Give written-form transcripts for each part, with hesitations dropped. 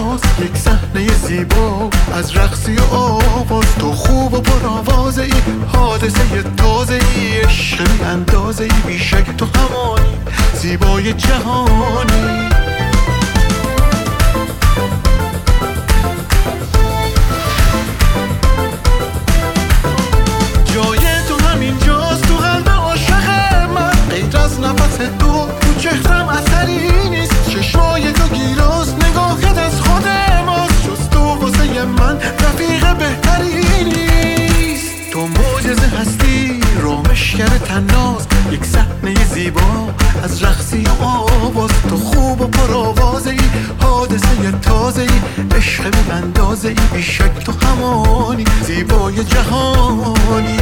تناس، یک صحنه زیبا از رقصی و آواز. تو خوب و پرآوازه ای، حادثه تازه ای، عشق بی اندازه ای، بیشک تو همانی زیبای جهانی. جای تو همین جاست تو قلب عاشق من، غیر از نفس تو چهرم اثری نیست. چشمای تو گیلاس، نگاهت از خود ماست، جز تو واسه من رفیق بهتری نیست. تو معجزه هستی، رامشگر تناس، یک صحنه زیبا از رقصی و آواز. تو خوب و پرآوازه ای، حادثه تازه ای، عشق بی اندازه ای، بیشک تو همانی زیبای جهانی.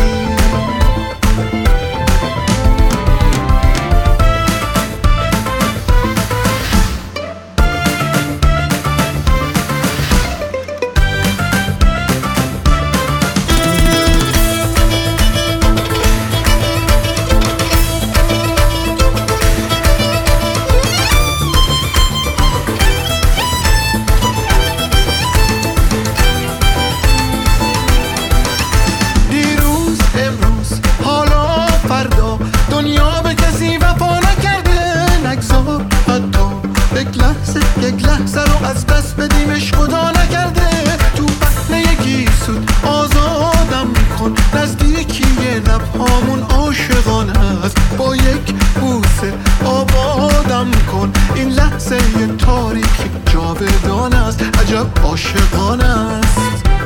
دنیا به کسی وفا نکرده، نگذار حتی یک لحظه رو از دست بدیمش، خدا نکرده. تو بطن یکی سود آزادم میکن، نزدیکی لبهامون عاشقانه است. با یک بوسه آبادم کن، این لحظه تاریخی جاودانه است، عجب عاشقانه است.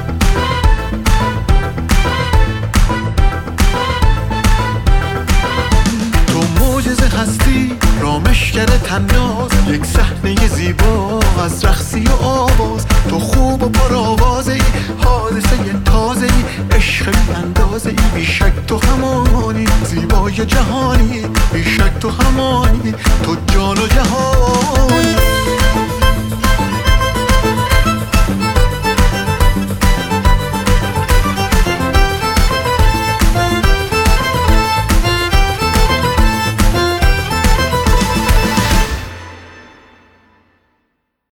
هستی رامشگر تناس، یک صحنه زیبا از رقصی و آواز. تو خوب و پرآوازه ای، حادثه تازه ای، عشق بی اندازه ای، بیشک تو همانی زیبای جهانی، بیشک تو همانی، تو جان و جهانی.